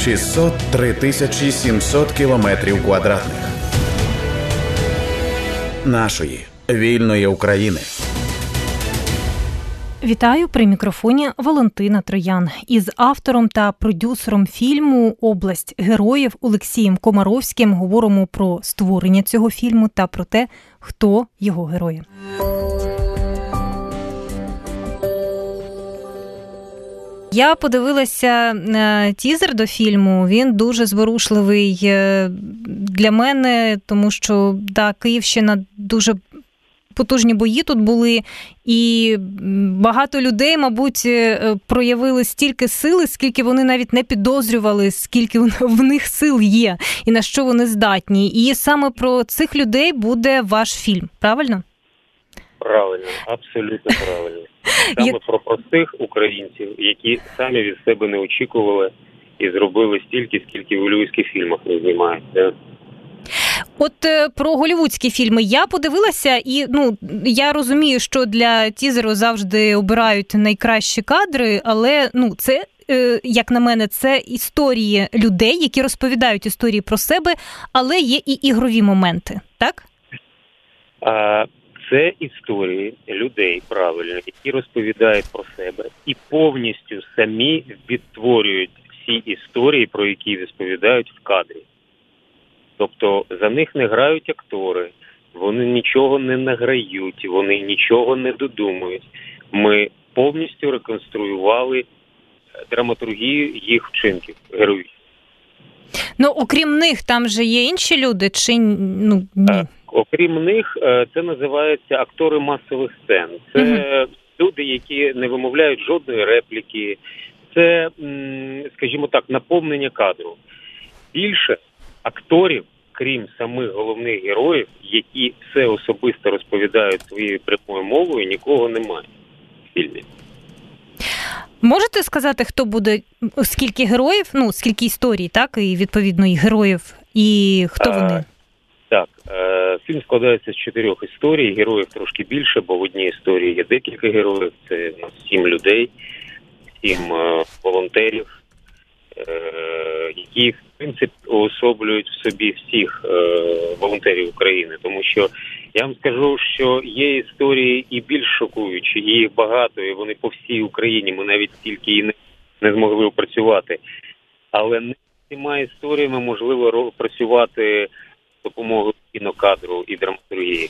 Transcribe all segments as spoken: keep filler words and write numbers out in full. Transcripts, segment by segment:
шістсот три тисячі сімсот кілометрів квадратних нашої вільної України. Вітаю, при мікрофоні Валентина Троян. Із автором та продюсером фільму «Область героїв» Олексієм Комаровським говоримо про створення цього фільму та про те, хто його герої. Я подивилася тізер до фільму, він дуже зворушливий для мене, тому що, да, Київщина, дуже потужні бої тут були, і багато людей, мабуть, проявили стільки сили, скільки вони навіть не підозрювали, скільки в них сил є, і на що вони здатні. І саме про цих людей буде ваш фільм, правильно? Правильно, абсолютно правильно. Саме Я... про простих українців, які самі від себе не очікували і зробили стільки, скільки в голлівудських фільмах не знімають. От про голлівудські фільми я подивилася, і ну я розумію, що для тізеру завжди обирають найкращі кадри, але ну це, як на мене, це історії людей, які розповідають історії про себе, але є і ігрові моменти, так? А, це історії людей, правильно, які розповідають про себе і повністю самі відтворюють всі історії, про які розповідають в кадрі. Тобто за них не грають актори, вони нічого не награють, вони нічого не додумують. Ми повністю реконструювали драматургію їх вчинків, героїв. Ну, окрім них, там же є інші люди, чи ну, ні? Так, окрім них, це називається актори масових сцен. Це угу. люди, які не вимовляють жодної репліки. Це, скажімо так, наповнення кадру. Більше акторів, крім самих головних героїв, які все особисто розповідають своєю прямою мовою, нікого немає в фільмі. Можете сказати, хто буде, скільки героїв, ну, скільки історій, так, і відповідно і героїв, і хто а, вони? Так, е, фільм складається з чотирьох історій, героїв трошки більше, бо в одній історії є декілька героїв, це сім людей, сім е, волонтерів, е, які, в принципі, уособлюють в собі всіх е, волонтерів України. Тому що я вам скажу, що є історії і більш шокуючі, і їх багато, і вони по всій Україні, ми навіть стільки і не, не змогли опрацювати. Але не всіма історіями можливо працювати з допомогою кінокадру і драматургії.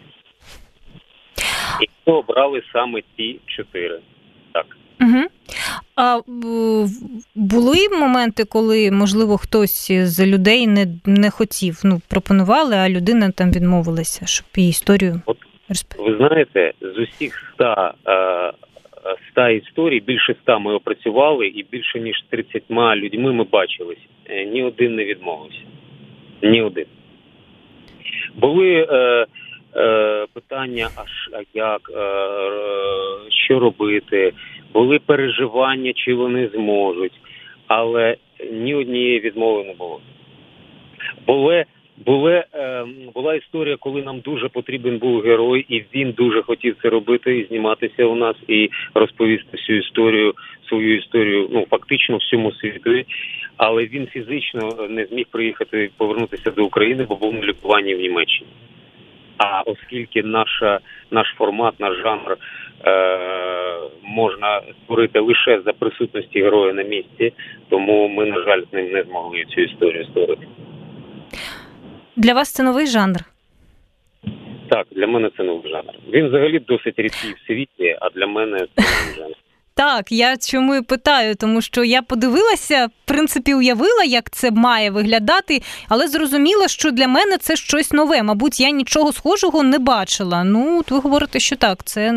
І ми обрали саме ці чотири. Так. Угу. А були моменти, коли, можливо, хтось з людей не, не хотів, ну, пропонували, а людина там відмовилася, щоб її історію розповідати? Ви знаєте, з усіх ста, ста історій, більше ста ми опрацювали, і більше ніж тридцятьма людьми ми бачились. Ні один не відмовився. Ні один. Були е, е, питання, а, а як, е, що робити, були переживання, чи вони зможуть, але ні однієї відмови не було. Були, були, е, була історія, коли нам дуже потрібен був герой, і він дуже хотів це робити, і зніматися у нас, і розповісти всю історію, свою історію, ну, фактично всьому світу, але він фізично не зміг приїхати, повернутися до України, бо був на лікуванні в Німеччині. А оскільки наша, наш формат, наш жанр е, можна створити лише за присутності героя на місці, тому ми, на жаль, з ним не змогли цю історію створити. Для вас це новий жанр? Так, для мене це новий жанр. Він взагалі досить рідкий в світі, а для мене це новий жанр. Так, я чому і питаю, тому що я подивилася, в принципі, уявила, як це має виглядати, але зрозуміла, що для мене це щось нове. Мабуть, я нічого схожого не бачила. Ну, от ви говорите, що так, це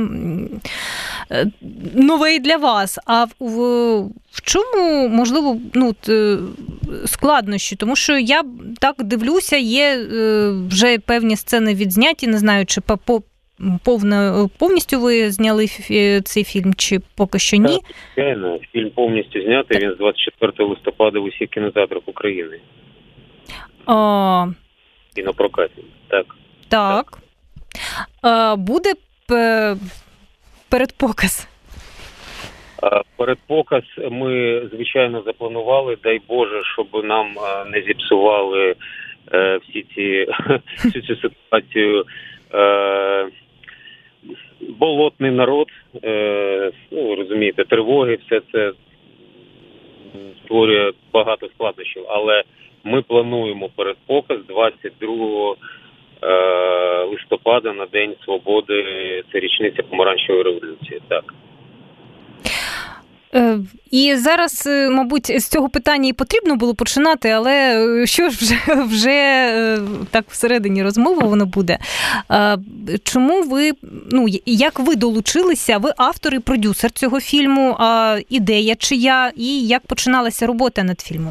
нове і для вас. А в, в чому, можливо, ну, складнощі? Тому що я так дивлюся, є вже певні сцени відзняті, не знаю, чи по Повно, повністю ви зняли цей фільм, чи поки що ні? Так, звичайно. Фільм повністю знятий, він з двадцять четвертого листопада в усіх кінотеатрах України. А... І на прокаті, так. Так. так. А, буде передпоказ? Передпоказ ми, звичайно, запланували, дай Боже, щоб нам не зіпсували всі ці, всю цю ситуацію. Болотний народ, ну, розумієте, тривоги, все це створює багато складнощів, але ми плануємо передпоказ двадцять другого листопада на День Свободи, це річниця Помаранчевої революції, так. І зараз, мабуть, з цього питання і потрібно було починати, але що ж вже, вже так всередині розмови воно буде. Чому ви, ну, як ви долучилися, ви автор і продюсер цього фільму, а ідея чия, і як починалася робота над фільмом?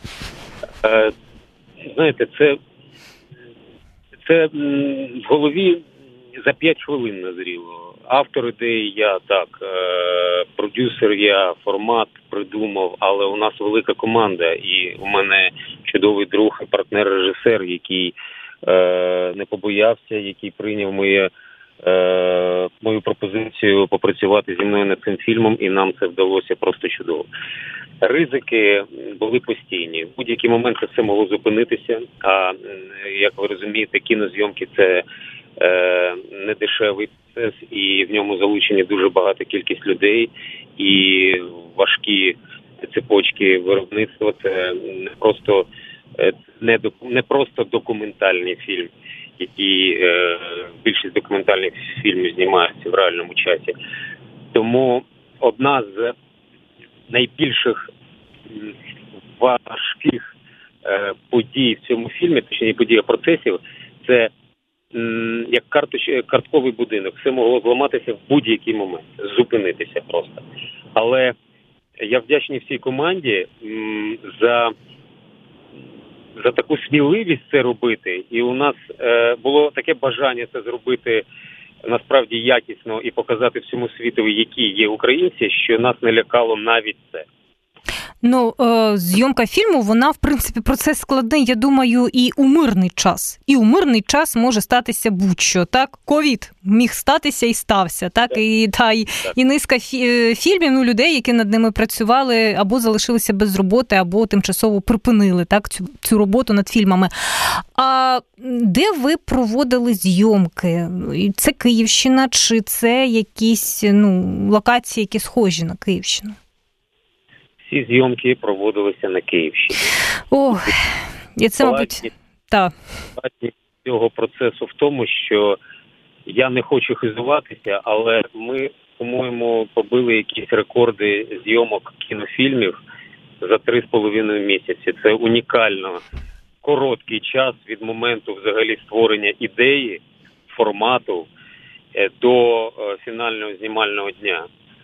Знаєте, це, це в голові за п'ять хвилин назріло. Автор ідеї я, так, продюсер я, формат придумав, але у нас велика команда, і у мене чудовий друг і партнер-режисер, який е, не побоявся, який прийняв моє, е, мою пропозицію попрацювати зі мною над цим фільмом, і нам це вдалося просто чудово. Ризики були постійні. В будь-який момент це все могло зупинитися, а, як ви розумієте, кінозйомки – це е, недешевий процес, і в ньому залучені дуже багата кількість людей, і важкі цепочки виробництва. Це не просто, не, не просто документальний фільм, який е, більшість документальних фільмів знімаються в реальному часі. Тому одна з найбільших важких е, подій в цьому фільмі, точніше подій процесів, це м, як карточ, картковий будинок. Все могло зламатися в будь-який момент, зупинитися просто. Але я вдячний всій команді м, за, за таку сміливість це робити. І у нас е, було таке бажання це зробити насправді якісно і показати всьому світові, які є українці, що нас не лякало навіть це. Ну, е, зйомка фільму, вона, в принципі, процес складний, я думаю, і у мирний час. І у мирний час може статися будь-що, так? Ковід міг статися і стався, так? так. І, та, і, і низка фі- фільмів, ну, людей, які над ними працювали, або залишилися без роботи, або тимчасово припинили, так, цю, цю роботу над фільмами. А де ви проводили зйомки? Це Київщина, чи це якісь, ну, локації, які схожі на Київщину? Всі зйомки проводилися на Київщині. Ох, і це, мабуть, так. Складність цього процесу в тому, що я не хочу хизуватися, але ми, по-моєму, побили якісь рекорди зйомок кінофільмів за три з половиною місяці. Це унікально короткий час від моменту взагалі створення ідеї, формату до фінального знімального дня.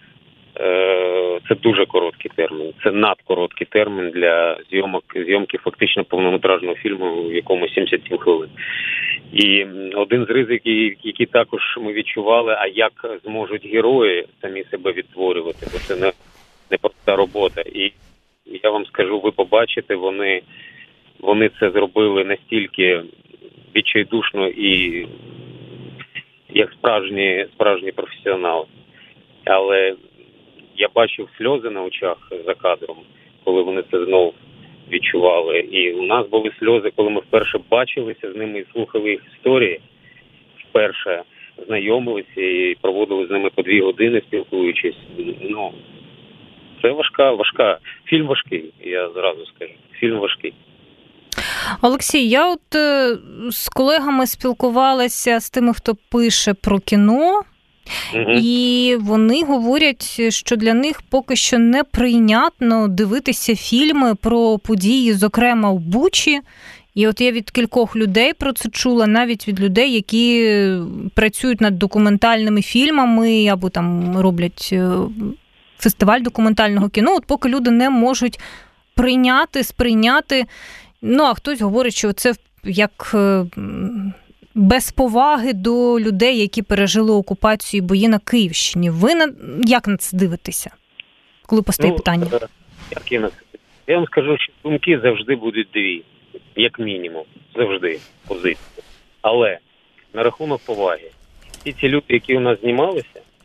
Це дуже короткий термін. Це надкороткий термін для зйомок, зйомки фактично повнометражного фільму, в якому сімдесят сім хвилин. І один з ризиків, які також ми відчували, а як зможуть герої самі себе відтворювати, бо це не, не проста робота. І я вам скажу, ви побачите, вони, вони це зробили настільки відчайдушно і як справжні, справжні професіонали. Але я бачив сльози на очах за кадром, коли вони це знову відчували. І у нас були сльози, коли ми вперше бачилися з ними і слухали їх історії. Вперше знайомилися і проводили з ними по дві години, спілкуючись. Ну, це важка, важка. Фільм важкий, я зразу скажу. Фільм важкий. Олексій, я от е, з колегами спілкувалася з тими, хто пише про кіно, угу. І вони говорять, що для них поки що неприйнятно дивитися фільми про події, зокрема в Бучі. І от я від кількох людей про це чула, навіть від людей, які працюють над документальними фільмами або там роблять фестиваль документального кіно. От поки люди не можуть прийняти, сприйняти. Ну, а хтось говорить, що це як без поваги до людей, які пережили окупацію і бої на Київщині. Ви на... як на це дивитеся, коли постає ну, питання? Як я на це? Я вам скажу, що думки завжди будуть дві, як мінімум, завжди позиції. Але на рахунок поваги, всі ці люди, які у нас знімалися,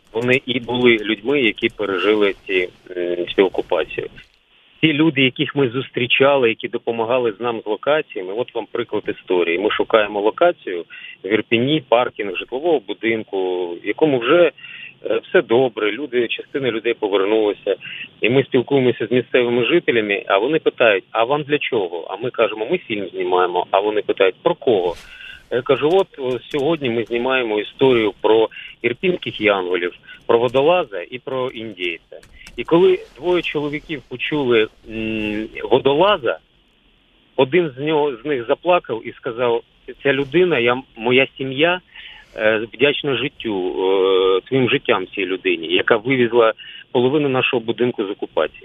вони і були людьми, які пережили ці, цю окупацію. Ті люди, яких ми зустрічали, які допомагали з нам з локаціями, от вам приклад історії. Ми шукаємо локацію в Ірпені, паркінг житлового будинку, в якому вже все добре, люди, частина людей повернулася. І ми спілкуємося з місцевими жителями, а вони питають, а вам для чого? А ми кажемо, ми фільм знімаємо, а вони питають, про кого? Я кажу, от сьогодні ми знімаємо історію про ірпінських янголів, про водолаза і про індійця. І коли двоє чоловіків почули м, водолаза, один з нього з них заплакав і сказав, ця людина, я, моя сім'я е, вдячна життю, е, своїм життям цій людині, яка вивезла половину нашого будинку з окупації.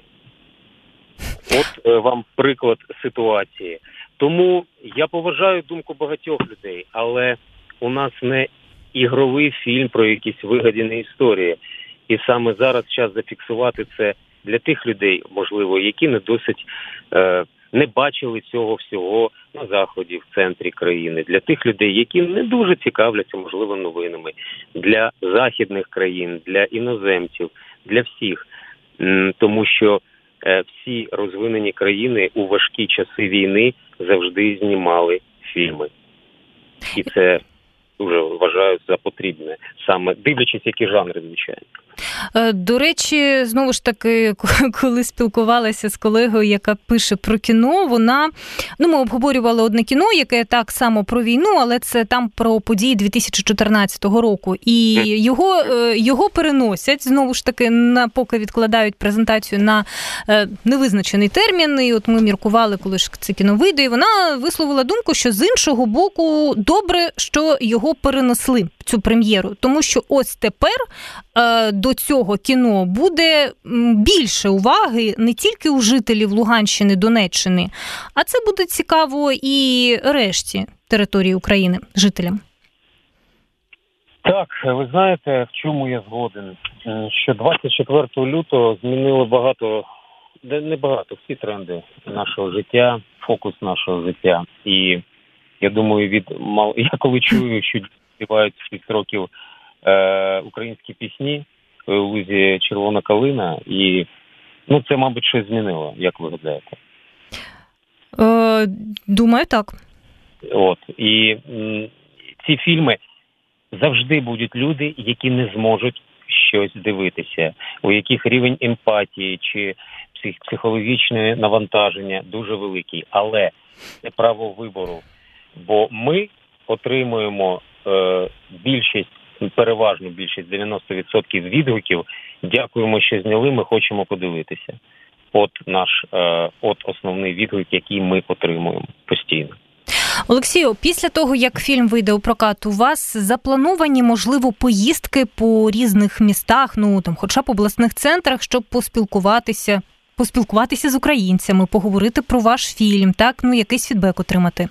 От е, вам приклад ситуації. Тому я поважаю думку багатьох людей, але у нас не ігровий фільм про якісь вигадані історії. І саме зараз час зафіксувати це для тих людей, можливо, які не досить е, не бачили цього всього на Заході, в центрі країни. Для тих людей, які не дуже цікавляться, можливо, новинами. Для західних країн, для іноземців, для всіх. М, тому що е, всі розвинені країни у важкі часи війни завжди знімали фільми. І це дуже вважаю за потрібне, саме дивлячись, які жанри, звичайно. До речі, знову ж таки, коли спілкувалася з колегою, яка пише про кіно, вона, ну, ми обговорювали одне кіно, яке так само про війну, але це там про події дві тисячі чотирнадцятого року. І його, його переносять, знову ж таки, на, поки відкладають презентацію на невизначений термін. І от ми міркували, коли ж це кіно вийде, і вона висловила думку, що з іншого боку, добре, що його перенесли, цю прем'єру. Тому що ось тепер до цього кіно буде більше уваги не тільки у жителів Луганщини, Донеччини, а це буде цікаво і решті території України, жителям. Так, ви знаєте, в чому я згоден? Що двадцять четвертого лютого змінили багато, не багато, всі тренди нашого життя, фокус нашого життя. І я думаю, від я коли чую, що співають шість років е, українські пісні у лузі «Червона калина», і ну, це, мабуть, щось змінило, як ви гадаєте? Е, думаю, так. От, і м, ці фільми завжди будуть люди, які не зможуть щось дивитися, у яких рівень емпатії чи псих, психологічне навантаження дуже великий. Але це право вибору, бо ми отримуємо е, більшість, переважну більшість, дев'яносто відсотків відгуків. Дякуємо, що зняли, ми хочемо подивитися. От наш, е, от основний відгук, який ми отримуємо постійно. Олексію, після того, як фільм вийде у прокат, у вас заплановані, можливо, поїздки по різних містах, ну, там, хоча б обласних центрах, щоб поспілкуватися, поспілкуватися з українцями, поговорити про ваш фільм, так, ну, якийсь фідбек отримати?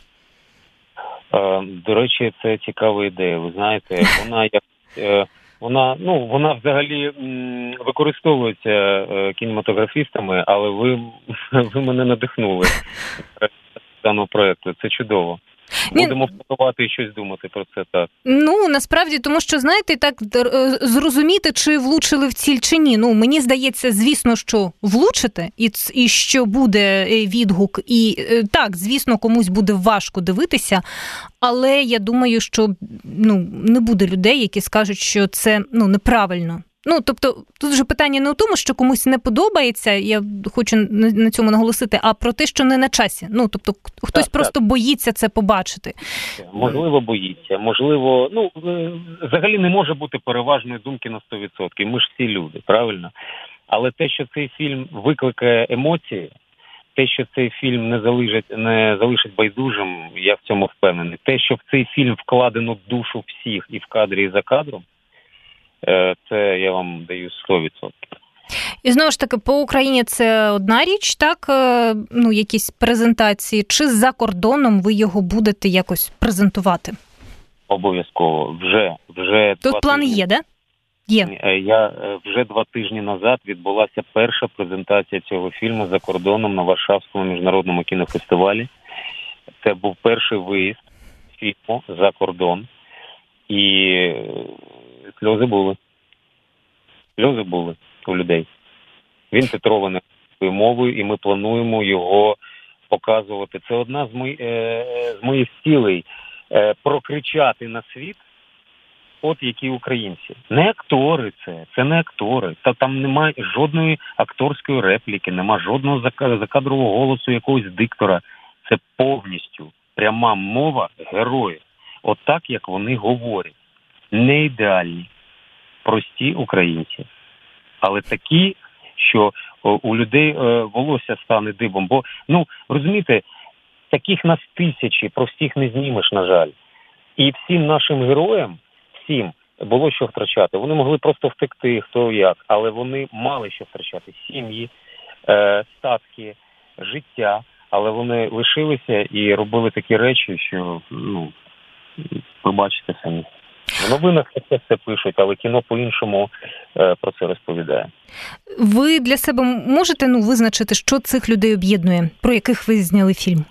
До речі, це цікава ідея. Ви знаєте, вона як вона, ну, вона взагалі використовується кінематографістами, але ви, ви мене надихнули даного проєкту. Це чудово. Будемо планувати і щось думати про це, так. Ну, насправді, тому що, знаєте, так зрозуміти, чи влучили в ціль, чи ні. Ну, мені здається, звісно, що влучите, і, і що буде відгук, і так, звісно, комусь буде важко дивитися, але я думаю, що, ну, не буде людей, які скажуть, що це, ну, неправильно. Ну, тобто, тут вже питання не у тому, що комусь не подобається, я хочу на цьому наголосити, а про те, що не на часі. Ну, тобто, хтось так, просто так. боїться це побачити. Можливо, боїться. Можливо, ну, взагалі не може бути переважної думки на сто відсотків. Ми ж всі люди, правильно? Але те, що цей фільм викликає емоції, те, що цей фільм не залишить, не залишить байдужим, я в цьому впевнений. Те, що в цей фільм вкладено душу всіх і в кадрі, і за кадром, це я вам даю сто відсотків. І знову ж таки, по Україні це одна річ, так? Ну, якісь презентації. Чи за кордоном ви його будете якось презентувати? Обов'язково. Вже. вже Тут план тижні... є, да? Є. Я вже два тижні назад відбулася перша презентація цього фільму за кордоном на Варшавському міжнародному кінофестивалі. Це був перший виїзд фільму за кордон. І сльози були. Сльози були у людей. Він титрований мовою, і ми плануємо його показувати. Це одна з, мої, е, з моїх цілей е, прокричати на світ, от які українці. Не актори це, це не актори. Та там немає жодної акторської репліки, нема жодного закадрового голосу якогось диктора. Це повністю пряма мова героїв. От так, як вони говорять. Не ідеальні, прості українці. Але такі, що у людей волосся стане дибом. Бо, ну, розумієте, таких нас тисячі, простих не знімеш, на жаль. І всім нашим героям, всім, було що втрачати. Вони могли просто втекти, хто як, але вони мали що втрачати. Сім'ї, е, статки, життя. Але вони лишилися і робили такі речі, що, ну, ви бачите самі. В новинах це все пишуть, але кіно по-іншому е, про це розповідає. Ви для себе можете, ну, визначити, що цих людей об'єднує, про яких ви зняли фільм?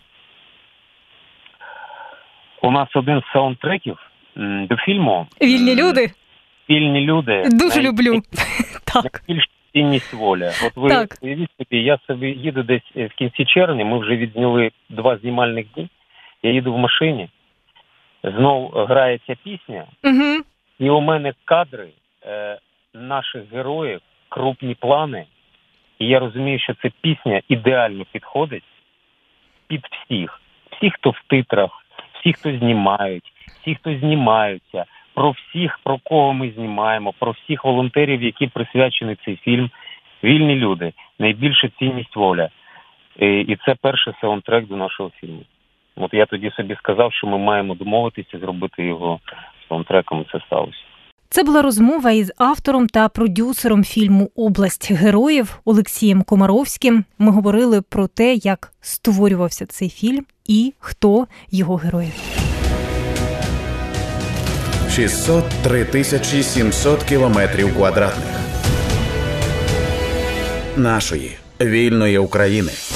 У нас один з саундтреків м, до фільму... Вільні люди? Вільні люди. Дуже най... люблю. Так. Найбільш цінність воля. От ви так. уявіть собі, я собі їду десь в кінці червня, ми вже відзняли два знімальних дні, я їду в машині, знов грає ця пісня, угу. і у мене кадри е, наших героїв, крупні плани, і я розумію, що ця пісня ідеально підходить під всіх. Всі, хто в титрах, всі, хто знімають, всі, хто знімаються, про всіх, про кого ми знімаємо, про всіх волонтерів, які присвячені цей фільм. Вільні люди, найбільша цінність воля. І, і це перший саундтрек до нашого фільму. От я тоді собі сказав, що ми маємо домовитися зробити його саундтреком, і це сталося. Це була розмова із автором та продюсером фільму «Область героїв» Олексієм Комаровським. Ми говорили про те, як створювався цей фільм і хто його герої. шістсот три тисячі сімсот кілометрів квадратних нашої вільної України.